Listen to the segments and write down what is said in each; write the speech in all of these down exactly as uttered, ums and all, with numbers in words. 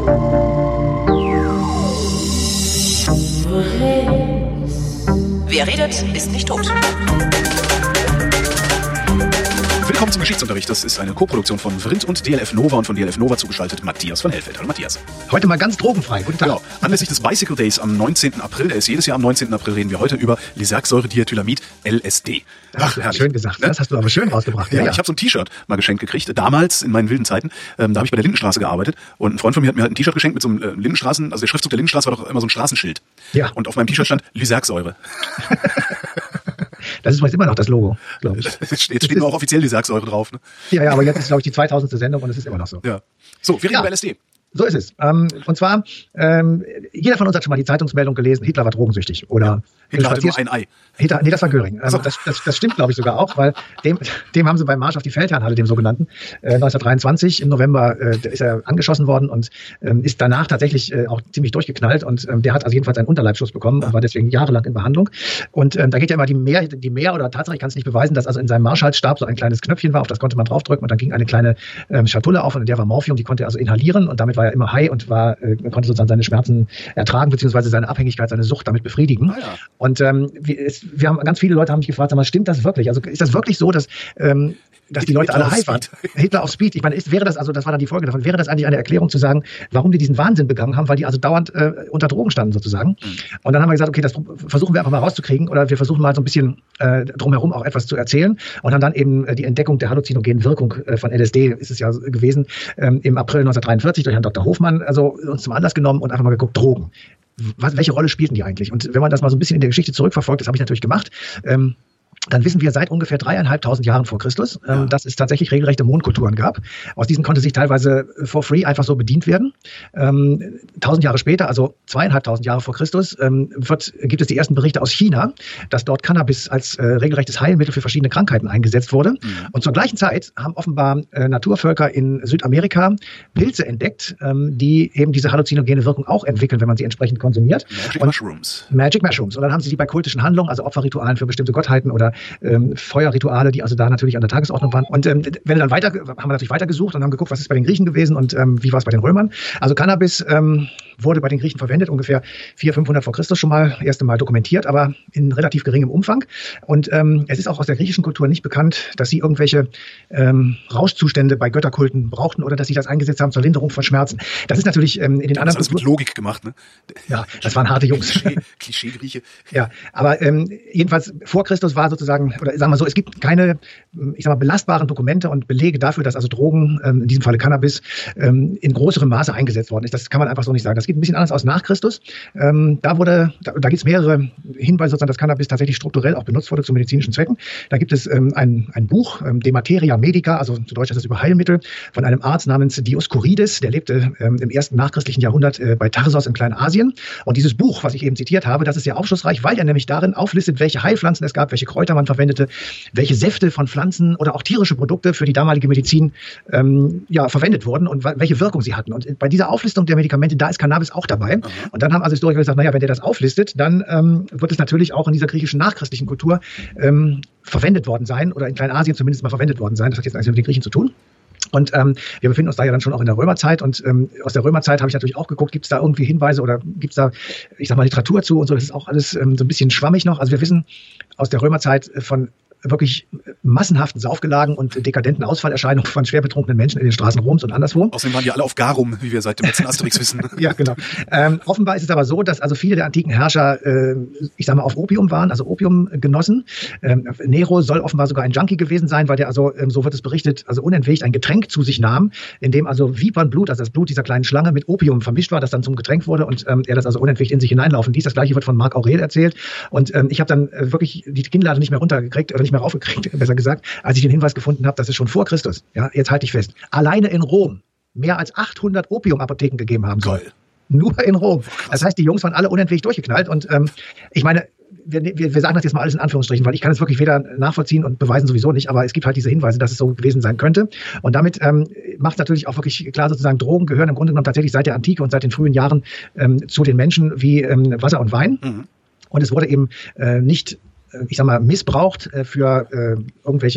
Wer redet, ist nicht tot. Willkommen zum Geschichtsunterricht. Das ist eine Koproduktion von Vrindt und D L F Nova und von D L F Nova zugeschaltet Matthias von Hellfeld. Hallo Matthias. Heute mal ganz drogenfrei. Guten Tag. Genau. Anlässlich des Bicycle Days am neunzehnten April, der ist jedes Jahr am neunzehnten April, reden wir heute über Lysergsäure-Diethylamid, L S D. Ach, Ach schön gesagt. Ne? Das hast du aber schön rausgebracht. Ja, ja, ja. Ich habe so ein T-Shirt mal geschenkt gekriegt. Damals, in meinen wilden Zeiten, ähm, da habe ich bei der Lindenstraße gearbeitet und ein Freund von mir hat mir halt ein T-Shirt geschenkt mit so einem äh, Lindenstraßen, also der Schriftzug der Lindenstraße war doch immer so ein Straßenschild. Ja. Und auf meinem T-Shirt stand Lysergsäure. Das ist übrigens immer noch das Logo, glaube ich. Jetzt steht, steht nur auch offiziell Lysergsäure drauf. Ne? Ja, ja, aber jetzt ist, glaube ich, die zweitausendste Sendung und es ist immer noch so. Ja. So, wir reden ja. über L S D. So ist es. Ähm, und zwar, ähm, jeder von uns hat schon mal die Zeitungsmeldung gelesen, Hitler war drogensüchtig. Oder ja, Hitler hatte nur ein Ei. Hitler, nee, das war Göring. Ähm, das, das, das stimmt, glaube ich, sogar auch, weil dem, dem haben sie beim Marsch auf die Feldherrnhalle, dem sogenannten, äh, neunzehnhundertdreiundzwanzig im November äh, ist er angeschossen worden und ähm, ist danach tatsächlich äh, auch ziemlich durchgeknallt und ähm, der hat also jedenfalls einen Unterleibsschuss bekommen und war deswegen jahrelang in Behandlung. Und ähm, da geht ja immer die Mehr, die Mehr oder Tatsache, ich kann es nicht beweisen, dass also in seinem Marschhalsstab so ein kleines Knöpfchen war, auf das konnte man draufdrücken und dann ging eine kleine ähm, Schatulle auf und in der war Morphium, die konnte er also inhalieren und damit war er immer high und war äh, konnte sozusagen seine Schmerzen ertragen, beziehungsweise seine Abhängigkeit, seine Sucht damit befriedigen. Ah, ja. Und ähm, wir, es, wir haben ganz viele Leute haben mich gefragt, sag mal, stimmt das wirklich? Also ist das wirklich so, dass ähm, dass die Leute Hitler alle high waren? Hitler auf Speed. Ich meine, ist, wäre das also, das war dann die Folge davon, wäre das eigentlich eine Erklärung zu sagen, warum die diesen Wahnsinn begangen haben, weil die also dauernd äh, unter Drogen standen sozusagen. Mhm. Und dann haben wir gesagt, okay, das versuchen wir einfach mal rauszukriegen oder wir versuchen mal so ein bisschen äh, drumherum auch etwas zu erzählen und haben dann eben äh, die Entdeckung der halluzinogenen Wirkung äh, von L S D, ist es ja gewesen, ähm, im April neunzehnhundertdreiundvierzig durch Herrn Doktor Hofmann, also uns zum Anlass genommen und einfach mal geguckt, Drogen. Was, welche Rolle spielten die eigentlich? Und wenn man das mal so ein bisschen in der Geschichte zurückverfolgt, das habe ich natürlich gemacht, ähm, dann wissen wir seit ungefähr dreieinhalbtausend Jahren vor Christus, ähm, ja. dass es tatsächlich regelrechte Mondkulturen gab. Aus diesen konnte sich teilweise for free einfach so bedient werden. Ähm, tausend Jahre später, also zweieinhalbtausend Jahre vor Christus, ähm, wird, gibt es die ersten Berichte aus China, dass dort Cannabis als äh, regelrechtes Heilmittel für verschiedene Krankheiten eingesetzt wurde. Mhm. Und zur gleichen Zeit haben offenbar äh, Naturvölker in Südamerika Pilze entdeckt, ähm, die eben diese halluzinogene Wirkung auch entwickeln, wenn man sie entsprechend konsumiert. Magic Und Mushrooms. Magic Mushrooms. Und dann haben sie die bei kultischen Handlungen, also Opferritualen für bestimmte Gottheiten oder Ähm, Feuerrituale, die also da natürlich an der Tagesordnung waren. Und ähm, wenn wir dann weiter, haben wir natürlich weitergesucht und haben geguckt, was ist bei den Griechen gewesen und ähm, wie war es bei den Römern. Also Cannabis ähm, wurde bei den Griechen verwendet, ungefähr vierhundert, fünfhundert vor Christus schon mal, erste Mal dokumentiert, aber in relativ geringem Umfang. Und ähm, es ist auch aus der griechischen Kultur nicht bekannt, dass sie irgendwelche ähm, Rauschzustände bei Götterkulten brauchten oder dass sie das eingesetzt haben zur Linderung von Schmerzen. Das ist natürlich ähm, in den das anderen alles mit Logik gemacht, ne? Ja, das waren harte Jungs. Klischee, Klischee-Grieche. Ja, aber ähm, jedenfalls vor Christus war sozusagen, oder sagen wir so, es gibt keine, ich sag mal, belastbaren Dokumente und Belege dafür, dass also Drogen, ähm, in diesem Falle Cannabis, ähm, in größerem Maße eingesetzt worden ist. Das kann man einfach so nicht sagen. Das geht ein bisschen anders aus nach Christus. Ähm, da wurde, da, da gibt es mehrere Hinweise, sozusagen, dass Cannabis tatsächlich strukturell auch benutzt wurde zu medizinischen Zwecken. Da gibt es ähm, ein, ein Buch, ähm, De Materia Medica, also zu Deutsch ist das über Heilmittel, von einem Arzt namens Dioskurides, der lebte ähm, im ersten nachchristlichen Jahrhundert äh, bei Tarsos in Kleinasien. Und dieses Buch, was ich eben zitiert habe, das ist sehr aufschlussreich, weil er nämlich darin auflistet, welche Heilpflanzen es gab, welche Kräuter man verwendete, welche Säfte von Pflanzen oder auch tierische Produkte für die damalige Medizin ähm, ja, verwendet wurden und welche Wirkung sie hatten. Und bei dieser Auflistung der Medikamente, da ist Cannabis auch dabei. Mhm. Und dann haben also Historiker gesagt, naja, wenn der das auflistet, dann ähm, wird es natürlich auch in dieser griechischen nachchristlichen Kultur ähm, verwendet worden sein oder in Kleinasien zumindest mal verwendet worden sein. Das hat jetzt nichts mit den Griechen zu tun. Und ähm, wir befinden uns da ja dann schon auch in der Römerzeit und ähm, aus der Römerzeit habe ich natürlich auch geguckt, gibt es da irgendwie Hinweise oder gibt es da, ich sag mal, Literatur zu und so. Das ist auch alles ähm, so ein bisschen schwammig noch. Also wir wissen aus der Römerzeit von wirklich massenhaften Saufgelagen und dekadenten Ausfallerscheinungen von schwer betrunkenen Menschen in den Straßen Roms und anderswo. Außerdem waren die alle auf Garum, wie wir seit dem letzten Asterix wissen. Ja, genau. Ähm, offenbar ist es aber so, dass also viele der antiken Herrscher, äh, ich sag mal, auf Opium waren, also Opium genossen. Ähm, Nero soll offenbar sogar ein Junkie gewesen sein, weil der also, ähm, so wird es berichtet, also unentwegt ein Getränk zu sich nahm, in dem also Vipernblut, also das Blut dieser kleinen Schlange mit Opium vermischt war, das dann zum Getränk wurde und ähm, er das also unentwegt in sich hineinlaufen ließ. Das gleiche wird von Marc Aurel erzählt. Und ähm, ich habe dann äh, wirklich die Kinnlade nicht mehr runtergekriegt, oder nicht mehr raufgekriegt, besser gesagt, als ich den Hinweis gefunden habe, dass es schon vor Christus, ja, jetzt halte ich fest, alleine in Rom mehr als achthundert Opiumapotheken gegeben haben soll. Toll. Nur in Rom. Das heißt, die Jungs waren alle unentwegt durchgeknallt und ähm, ich meine, wir, wir, wir sagen das jetzt mal alles in Anführungsstrichen, weil ich kann es wirklich weder nachvollziehen und beweisen sowieso nicht, aber es gibt halt diese Hinweise, dass es so gewesen sein könnte. Und damit ähm, macht natürlich auch wirklich klar sozusagen, Drogen gehören im Grunde genommen tatsächlich seit der Antike und seit den frühen Jahren ähm, zu den Menschen wie ähm, Wasser und Wein. Mhm. Und es wurde eben äh, nicht, ich sag mal, missbraucht äh, für äh, irgendwelche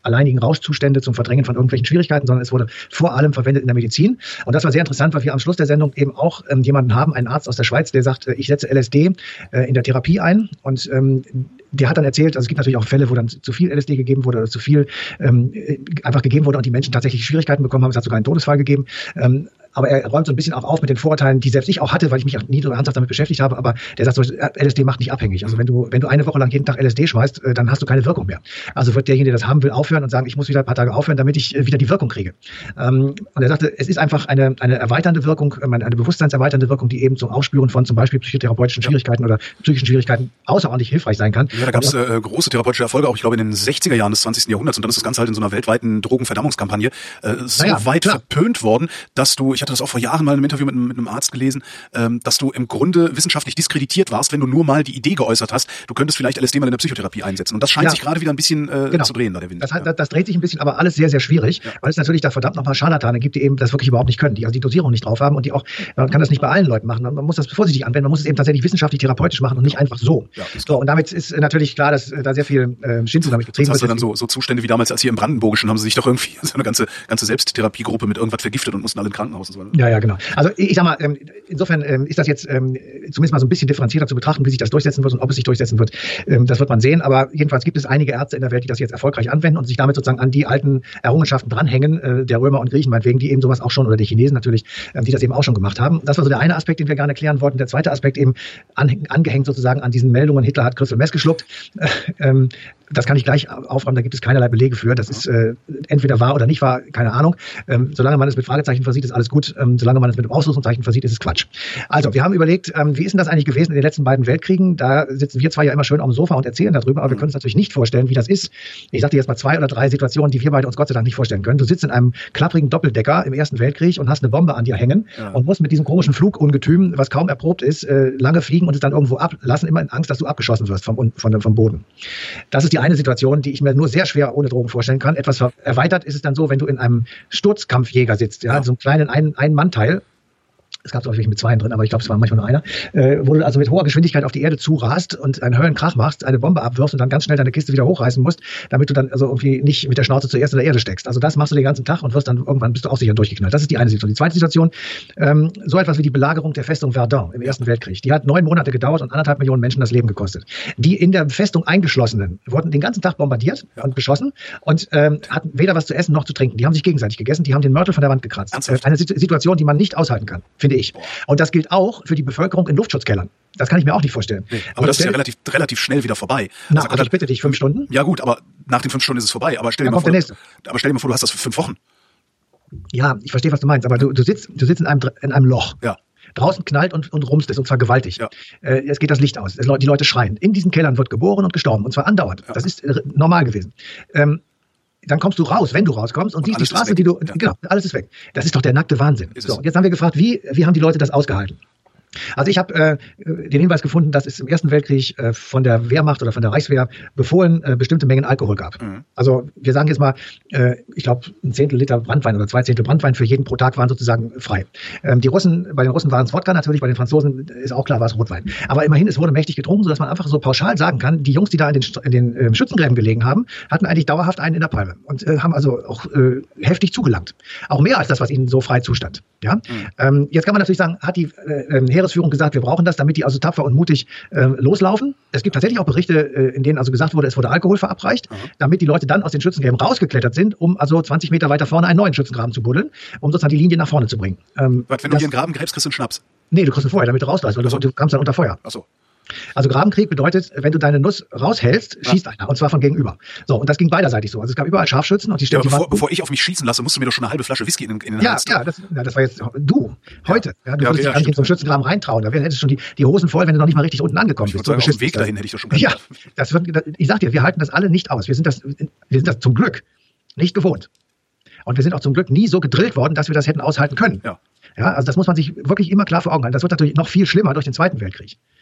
alleinigen Rauschzustände zum Verdrängen von irgendwelchen Schwierigkeiten, sondern es wurde vor allem verwendet in der Medizin. Und das war sehr interessant, weil wir am Schluss der Sendung eben auch ähm, jemanden haben, einen Arzt aus der Schweiz, der sagt, äh, ich setze L S D äh, in der Therapie ein. Und ähm, der hat dann erzählt, also es gibt natürlich auch Fälle, wo dann zu viel L S D gegeben wurde oder zu viel ähm, einfach gegeben wurde und die Menschen tatsächlich Schwierigkeiten bekommen haben. Es hat sogar einen Todesfall gegeben. Ähm, aber er räumt so ein bisschen auch auf mit den Vorurteilen, die selbst ich auch hatte, weil ich mich auch nie so ernsthaft damit beschäftigt habe. Aber der sagt so, L S D macht nicht abhängig. Also wenn du wenn du eine Woche lang jeden Tag L S D schmeißt, äh, dann hast du keine Wirkung mehr. Also wird derjenige, der das haben will, aufhören und sagen, ich muss wieder ein paar Tage aufhören, damit ich äh, wieder die Wirkung kriege. Ähm, und er sagte, es ist einfach eine eine erweiternde Wirkung, eine bewusstseinserweiternde Wirkung, die eben zum Aufspüren von zum Beispiel psychotherapeutischen Schwierigkeiten oder psychischen Schwierigkeiten außerordentlich hilfreich sein kann. Ja, da gab es äh, große therapeutische Erfolge, auch ich glaube in den sechziger Jahren des zwanzigsten Jahrhunderts. Und dann ist das Ganze halt in so einer weltweiten Drogenverdammungskampagne äh, so naja, weit klar. verpönt worden, dass du, ich hatte das auch vor Jahren mal in einem Interview mit, mit einem Arzt gelesen, ähm, dass du im Grunde wissenschaftlich diskreditiert warst, wenn du nur mal die Idee geäußert hast, du könntest vielleicht L S D mal in der Psychotherapie einsetzen. Und das scheint ja. sich gerade wieder ein bisschen äh, genau. zu drehen, da der Wind. Das, ja. das, das dreht sich ein bisschen, aber alles sehr, sehr schwierig, ja. weil es natürlich da verdammt noch mal Scharlatane gibt, die eben das wirklich überhaupt nicht können, die also die Dosierung nicht drauf haben und die auch, man kann das nicht bei allen Leuten machen. Man muss das vorsichtig anwenden, man muss es eben tatsächlich wissenschaftlich therapeutisch machen und nicht einfach so. Ja, so und damit ist natürlich klar, dass äh, da sehr viel äh, Schinzel damit getrieben wird. Hast du dann so, so Zustände wie damals, als hier im Brandenburgischen, haben sie sich doch irgendwie so eine ganze, ganze Selbsttherapiegruppe mit irgendwas vergiftet und mussten alle in Krankenhaus und so. Ja, ja, genau. Also ich, ich sag mal, ähm, insofern ähm, ist das jetzt ähm, zumindest mal so ein bisschen differenzierter zu betrachten, wie sich das durchsetzen wird und ob es sich durchsetzen wird. Ähm, das wird man sehen. Aber jedenfalls gibt es einige Ärzte in der Welt, die das jetzt erfolgreich anwenden und sich damit sozusagen an die alten Errungenschaften dranhängen, äh, der Römer und Griechen meinetwegen, die eben sowas auch schon, oder die Chinesen natürlich, ähm, die das eben auch schon gemacht haben. Das war so der eine Aspekt, den wir gerne klären wollten. Der zweite Aspekt eben an, angehängt sozusagen an diesen Meldungen, Hitler hat Crystal Meth geschluckt. Äh, ähm, Das kann ich gleich aufräumen, da gibt es keinerlei Belege für. Das ist äh, entweder wahr oder nicht wahr, keine Ahnung. Ähm, solange man es mit Fragezeichen versieht, ist alles gut. Ähm, solange man es mit einem Ausrufungszeichen versieht, ist es Quatsch. Also, wir haben überlegt, ähm, wie ist denn das eigentlich gewesen in den letzten beiden Weltkriegen? Da sitzen wir zwar ja immer schön am Sofa und erzählen darüber, aber wir können uns natürlich nicht vorstellen, wie das ist. Ich sage dir jetzt mal zwei oder drei Situationen, die wir beide uns Gott sei Dank nicht vorstellen können. Du sitzt in einem klapprigen Doppeldecker im Ersten Weltkrieg und hast eine Bombe an dir hängen ja. und musst mit diesem komischen Flugungetüm, was kaum erprobt ist, äh, lange fliegen und es dann irgendwo ablassen, immer in Angst, dass du abgeschossen wirst vom, vom, vom Boden. Das ist die eine Situation, die ich mir nur sehr schwer ohne Drogen vorstellen kann. Etwas erweitert ist es dann so, wenn du in einem Sturzkampfjäger sitzt, ja, ja. so einem kleinen Ein- Ein-Mann-Teil. Es gab auch welche mit zweien drin, aber ich glaube, es war manchmal nur einer, äh, wo du also mit hoher Geschwindigkeit auf die Erde zurast und einen Höllenkrach machst, eine Bombe abwirfst und dann ganz schnell deine Kiste wieder hochreißen musst, damit du dann also irgendwie nicht mit der Schnauze zuerst in der Erde steckst. Also das machst du den ganzen Tag und wirst dann irgendwann bist du auch sicher durchgeknallt. Das ist die eine Situation. Die zweite Situation, ähm, so etwas wie die Belagerung der Festung Verdun im Ersten Weltkrieg. Die hat neun Monate gedauert und anderthalb Millionen Menschen das Leben gekostet. Die in der Festung Eingeschlossenen wurden den ganzen Tag bombardiert und beschossen und ähm, hatten weder was zu essen noch zu trinken. Die haben sich gegenseitig gegessen, die haben den Mörtel von der Wand gekratzt. Äh, eine Situation, die man nicht aushalten kann, finde ich. Und das gilt auch für die Bevölkerung in Luftschutzkellern. Das kann ich mir auch nicht vorstellen. Nee, aber also das ist ja relativ, relativ schnell wieder vorbei. Na, also, also ich bitte dich, fünf Stunden? Ja gut, aber nach den fünf Stunden ist es vorbei. Aber stell dir mal vor, aber stell dir mal vor, du hast das für fünf Wochen. Ja, ich verstehe, was du meinst, aber du, du sitzt, du sitzt in einem, in einem Loch. Ja. Draußen knallt und, und rumst es, und zwar gewaltig. Ja. Äh, es geht das Licht aus. Es, die Leute schreien. In diesen Kellern wird geboren und gestorben, und zwar andauernd. Ja. Das ist äh, normal gewesen. Ähm, Dann kommst du raus, wenn du rauskommst und, und siehst die Straße, die du, ja. genau, alles ist weg. Das ist doch der nackte Wahnsinn. So, jetzt haben wir gefragt, wie, wie haben die Leute das ausgehalten? Also ich habe äh, den Hinweis gefunden, dass es im Ersten Weltkrieg äh, von der Wehrmacht oder von der Reichswehr befohlen äh, bestimmte Mengen Alkohol gab. Mhm. Also wir sagen jetzt mal, äh, ich glaube, ein Zehntel Liter Branntwein oder zwei Zehntel Branntwein für jeden pro Tag waren sozusagen frei. Ähm, die Russen, bei den Russen waren es Wodka natürlich, bei den Franzosen ist auch klar, war es Rotwein. Aber immerhin, es wurde mächtig getrunken, sodass man einfach so pauschal sagen kann, die Jungs, die da in den, in den äh, Schützengräben gelegen haben, hatten eigentlich dauerhaft einen in der Palme und äh, haben also auch äh, heftig zugelangt. Auch mehr als das, was ihnen so frei zustand. Ja? Mhm. Ähm, jetzt kann man natürlich sagen, hat die äh, Heeresführung gesagt, wir brauchen das, damit die also tapfer und mutig äh, loslaufen. Es gibt tatsächlich auch Berichte, äh, in denen also gesagt wurde, es wurde Alkohol verabreicht, mhm. damit die Leute dann aus den Schützengräben rausgeklettert sind, um also zwanzig Meter weiter vorne einen neuen Schützengraben zu buddeln, um sozusagen die Linie nach vorne zu bringen. Ähm, Was, wenn du dir einen Graben gräbst, kriegst du einen Schnaps? Nee, du kriegst ihn vorher, damit du rauslässt, weil du, du kamst dann unter Feuer. Ach so. Also Grabenkrieg bedeutet, wenn du deine Nuss raushältst, ja. schießt einer, und zwar von gegenüber. So, und das ging beiderseitig so. Also es gab überall Scharfschützen und die ja, bevor, bevor ich auf mich schießen lasse, musst du mir doch schon eine halbe Flasche Whisky in, in den ja, Hals Ja, das, ja, das war jetzt du, heute. Ja, ja, du ja, würdest okay, dich ja, gar nicht in so einen Schützengraben reintrauen. Da hättest du schon die, die Hosen voll, wenn du noch nicht mal richtig unten angekommen ich bist. Sagen, so auf dem Weg dahin hätte ich doch schon Ja, das wird, ich sag dir, wir halten das alle nicht aus. Wir sind das, wir sind das zum Glück nicht gewohnt. Und wir sind auch zum Glück nie so gedrillt worden, dass wir das hätten aushalten können. Ja. Ja, also das muss man sich wirklich immer klar vor Augen halten. Das wird natürlich noch viel schlimmer durch den Zweiten Weltkrieg.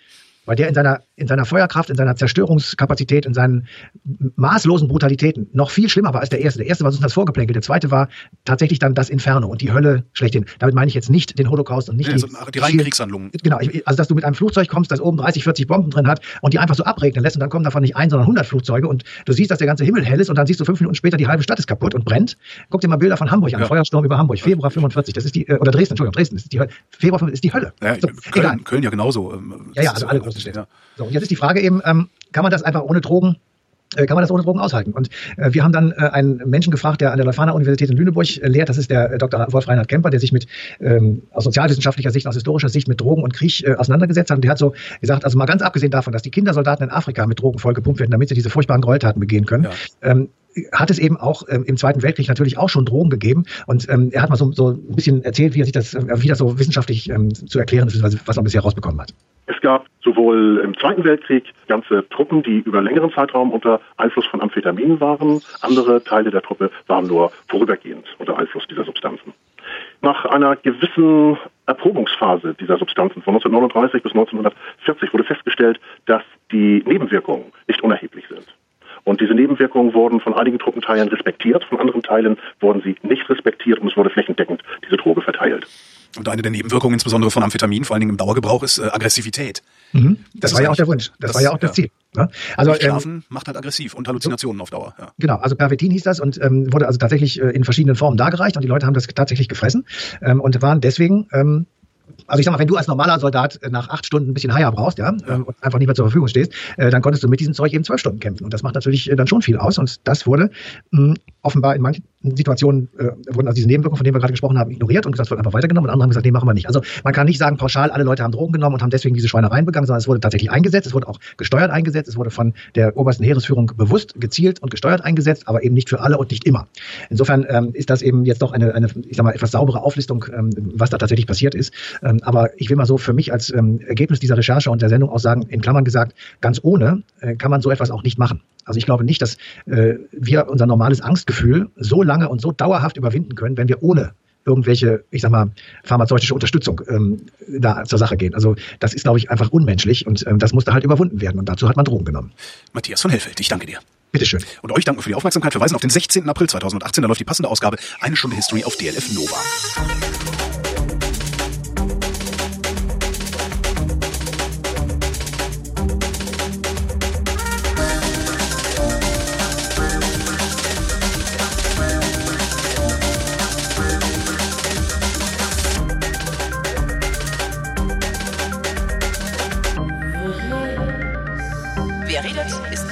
weil der in seiner, in seiner Feuerkraft, in seiner Zerstörungskapazität, in seinen maßlosen Brutalitäten noch viel schlimmer war als der erste. Der erste war so das Vorgeplänkel, der zweite war tatsächlich dann das Inferno und die Hölle schlechthin. Damit meine ich jetzt nicht den Holocaust und nicht ja, die, also die reinen Kriegshandlungen. Genau, also dass du mit einem Flugzeug kommst, das oben dreißig, vierzig Bomben drin hat und die einfach so abregnen lässt und dann kommen davon nicht ein, sondern hundert Flugzeuge und du siehst, dass der ganze Himmel hell ist und dann siehst du fünf Minuten später, die halbe Stadt ist kaputt und brennt. Guck dir mal Bilder von Hamburg an, ja. Feuersturm über Hamburg, Februar fünfundvierzig, das ist die, oder Dresden, Entschuldigung, Dresden, das ist die Hölle. Februar fünfundvierzig ist die Hölle. Ja, so, Köln, Köln ja genauso. Ja, ja, also alle großen Städte. Ja. So, und jetzt ist die Frage eben, ähm, kann man das einfach ohne Drogen kann man das ohne Drogen aushalten? Und äh, wir haben dann äh, einen Menschen gefragt, der an der Leuphana-Universität in Lüneburg äh, lehrt, das ist der äh, Doktor Wolf Reinhard Kemper, der sich mit ähm, aus sozialwissenschaftlicher Sicht, aus historischer Sicht mit Drogen und Krieg äh, auseinandergesetzt hat. Und der hat so gesagt, also mal ganz abgesehen davon, dass die Kindersoldaten in Afrika mit Drogen vollgepumpt werden, damit sie diese furchtbaren Gräueltaten begehen können, ja. ähm, hat es eben auch ähm, im Zweiten Weltkrieg natürlich auch schon Drogen gegeben. Und ähm, er hat mal so, so ein bisschen erzählt, wie er sich das, äh, wie das so wissenschaftlich ähm, zu erklären ist, was man bisher rausbekommen hat. Es gab sowohl im Zweiten Weltkrieg ganze Truppen, die über längeren Zeitraum unter Einfluss von Amphetaminen waren. Andere Teile der Truppe waren nur vorübergehend unter Einfluss dieser Substanzen. Nach einer gewissen Erprobungsphase dieser Substanzen von neunzehnhundertneununddreißig bis neunzehnhundertvierzig wurde festgestellt, dass die Nebenwirkungen nicht unerheblich sind. Und diese Nebenwirkungen wurden von einigen Truppenteilen respektiert, von anderen Teilen wurden sie nicht respektiert und es wurde flächendeckend diese Droge verteilt. Und eine der Nebenwirkungen, insbesondere von Amphetamin, vor allen Dingen im Dauergebrauch, ist äh, Aggressivität. Mhm. Das, das war ja auch der Wunsch. Das, das war ja auch das Ziel. Ja. Also Schlafen ähm, macht halt aggressiv und Halluzinationen so, auf Dauer. Ja. Genau, also Pervitin hieß das und ähm, wurde also tatsächlich äh, in verschiedenen Formen dargereicht und die Leute haben das tatsächlich gefressen ähm, und waren deswegen ähm, also ich sag mal, wenn du als normaler Soldat nach acht Stunden ein bisschen Haier brauchst, ja, ja. und einfach nicht mehr zur Verfügung stehst, äh, dann konntest du mit diesem Zeug eben zwölf Stunden kämpfen. Und das macht natürlich äh, dann schon viel aus. Und das wurde mh, offenbar in manchen Situationen, äh, wurden also diese Nebenwirkungen, von denen wir gerade gesprochen haben, ignoriert und gesagt, es wird einfach weitergenommen. Und andere haben gesagt, nee, machen wir nicht. Also man kann nicht sagen, pauschal, alle Leute haben Drogen genommen und haben deswegen diese Schweinereien begangen, sondern es wurde tatsächlich eingesetzt, es wurde auch gesteuert eingesetzt, es wurde von der obersten Heeresführung bewusst, gezielt und gesteuert eingesetzt, aber eben nicht für alle und nicht immer. Insofern ähm, ist das eben jetzt doch eine, eine, ich sag mal, etwas saubere Auflistung, ähm, was da tatsächlich passiert ist. Ähm, aber ich will mal so für mich als ähm, Ergebnis dieser Recherche und der Sendung auch sagen, in Klammern gesagt, ganz ohne äh, kann man so etwas auch nicht machen. Also ich glaube nicht, dass äh, wir unser normales Angstgefühl so lange und so dauerhaft überwinden können, wenn wir ohne irgendwelche, ich sag mal, pharmazeutische Unterstützung ähm, da zur Sache gehen. Also das ist, glaube ich, einfach unmenschlich und ähm, das musste halt überwunden werden und dazu hat man Drogen genommen. Matthias von Hellfeld, ich danke dir. Bitteschön. Und euch danken für die Aufmerksamkeit. Verweisen auf den sechzehnten April zweitausendachtzehn, da läuft die passende Ausgabe Eine Stunde History auf D L F Nova. Wer redet, ist